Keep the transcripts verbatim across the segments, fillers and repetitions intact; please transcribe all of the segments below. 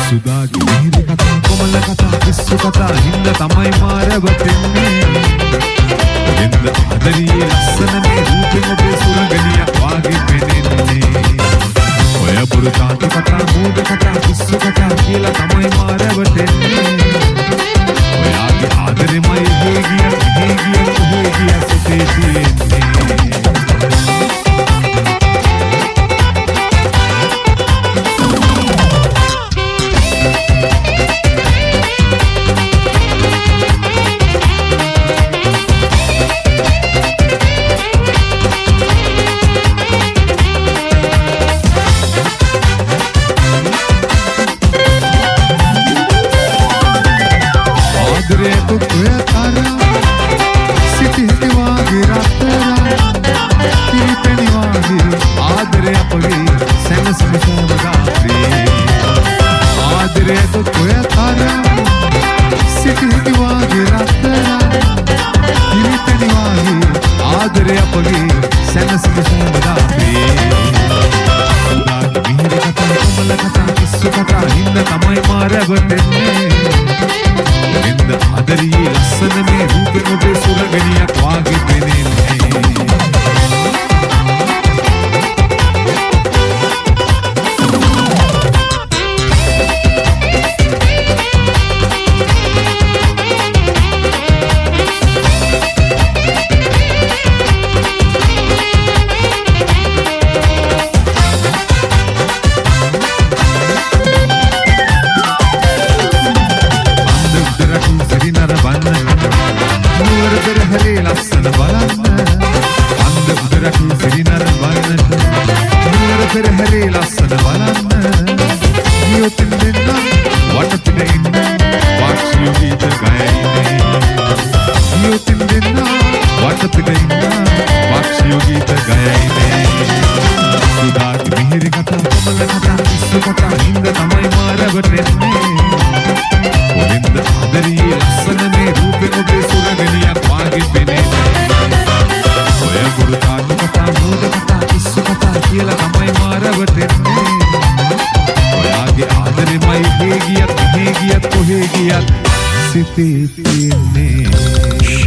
සුදාගේ මිහිරි කතා කොමල කතා පිස්සු කතා හින්ද තමයි මාරවටෙන්නේ වෙන්ද ආදරියේ ලස්සන මේ රූපෙම ඔබේ සුරගනියක් වාගේ පෙනෙන්නේ ඔය පුරුතාන්ත කතා මූද කතා පිස්සු කතා කියලා තමයි මාරවටෙන්නේ ඔයාගේ ආදරෙමයි හේ ගියා හේ ගියා හේ ගියා සිතේ තියෙන්නේ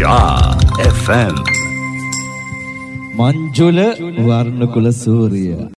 Manjula Warna Kula Surya.